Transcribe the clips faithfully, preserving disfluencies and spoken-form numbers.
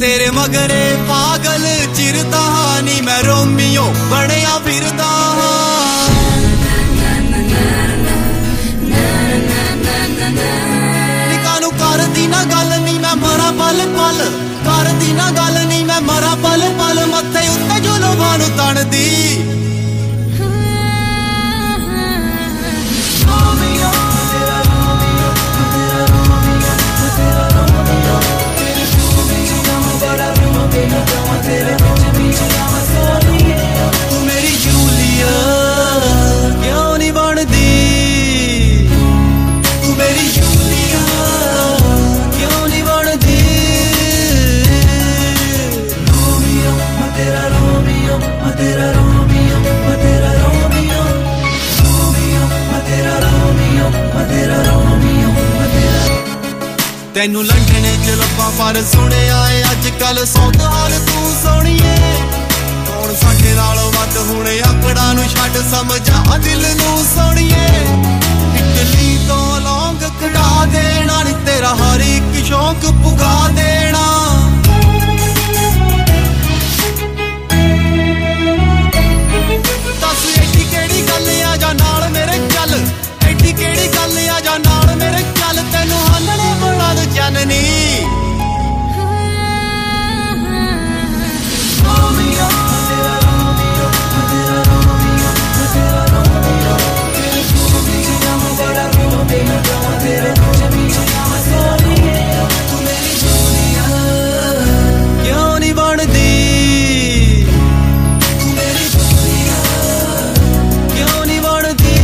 तेरे मगरे पागल चिरदा नी मैं रोमियो बनया फिरदा निकानू कर दी ना गल नी मैं मरा पल पल कर दी ना गल नी मैं मरा पल पल मत्थे उत्ते जुल्फां नू तणदी तू मेरी जूलिया क्यों नहीं बनदी तू मेरी जूलिया क्यों नहीं बनदी रोमियो मैं तेरा रोमियो मैं तेरा रोमियो मैं तेरा रोमियो रोमियो मैं तेरा रोमियो मैं तेरा रोमियो मैं तेरा तेनू लंडन च लब्बां पर सुने आए अज कल सौद हाल तू सोणीए कौन साडे नालों वध हुणे आकड़ा नू छड्ड समझा दिल नू सोणीए इटली तो लौंग कढ़ा देना नी तेरा हर एक शौक पुगा देना दस एडी केड़ी गल आ जा नाल मेरे चल एडी केड़ी गल आ जा नाल मेरे चल तेनू हालणे बड़ा दू जाननी क्यों नहीं बनदी क्यों नहीं बनदी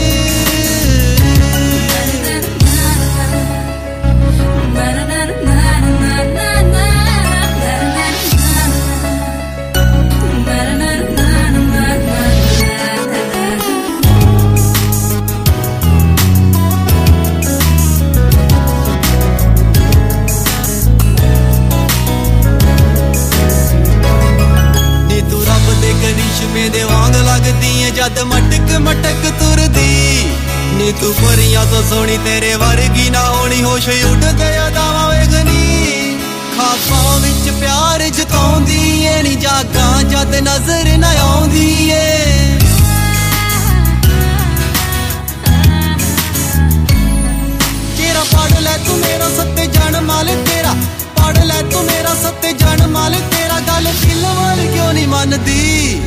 दे वांग लगदी है जद मटक मटक तुरदी नी तू परियां तो सोनी तेरे वर्गी ना होनी होश उड़दे अदावां वेखनी खाबां विच प्यार जताउंदी ए नी जागां जद नजर ना आउंदी ए तेरा पढ़ ले तू मेरा सत्ते जन माल तेरा पढ़ ले तू मेरा सत्ते जन माल तेरा गल दिल वाल क्यों नहीं मनदी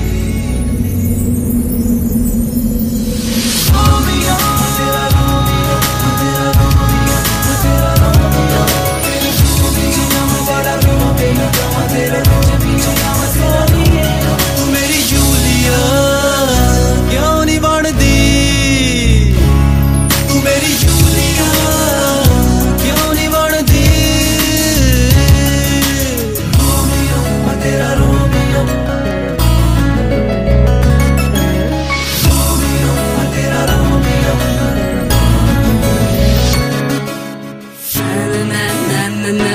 तू मेरी जूलिया क्यों नहीं बनदी तू मेरी जूलिया क्यों नहीं बनदी रोमियो मैं तेरा रोमियो रोमियो मैं तेरा रोमियो ना ना ना ना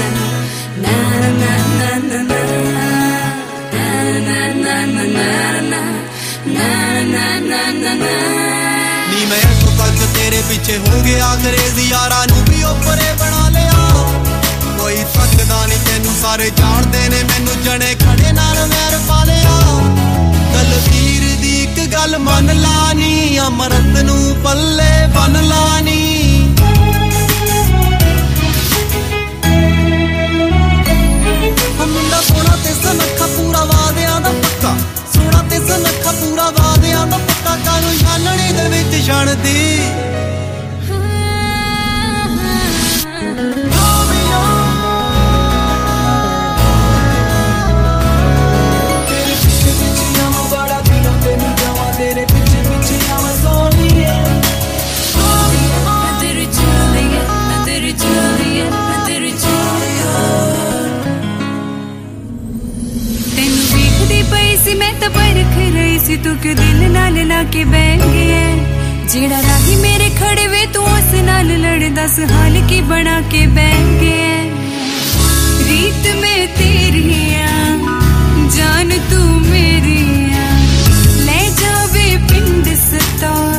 नी मैं तो तक तेरे पीछे हो गया अंग्रेजी यारा नू भी ओपरे बना लिया कोई सकदा नहीं तेनू सारे जानते ने मैनू जने खड़े नाल वैर पा लिया दलवीर दी इक गल मन लानी अमरत नू पल्ले बन लानी मुंडा सोना ते सनखा पूरा वादियां दा पक्का सोना ते सनखा पूरा वादियां दा पक्का कानू छानणी दे विच छणदी मैं तो परख रही सी तू क्यों दिल नाल लाके बह गया जेड़ा राही मेरे खड़े वे तू उस नाल लड़ दस हाल की बना के बह गया रीत में तेरी जान तू मेरी ले जावे पिंड सता